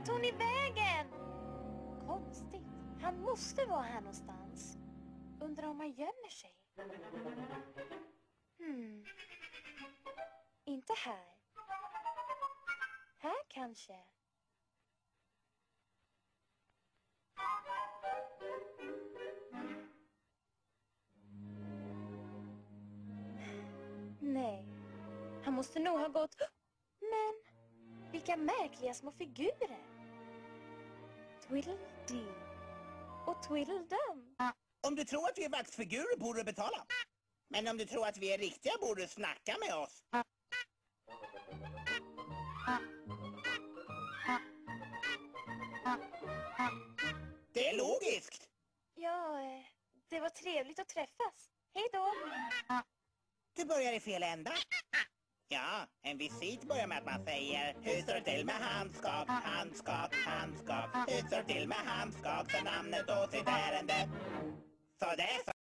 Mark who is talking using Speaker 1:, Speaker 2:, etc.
Speaker 1: Vart tog ni vägen? Konstigt. Han måste vara här någonstans. Undrar om han gömmer sig. Inte här. Här kanske. Nej. Han måste nog ha gått... Men vilka märkliga små figurer. Twiddledee och Tweedledum.
Speaker 2: Om du tror att vi är vaxfigurer borde du betala. Men om du tror att vi är riktiga borde du snacka med oss. Det är logiskt.
Speaker 1: Ja, det var trevligt att träffas. Hej då.
Speaker 2: Du börjar i fel ända. Ja, en visit börjar med att man säger: hur står det till med handskap, handskap, handskap? Hur står det till med handskap, så namnet och sitt ärende. Så det är så.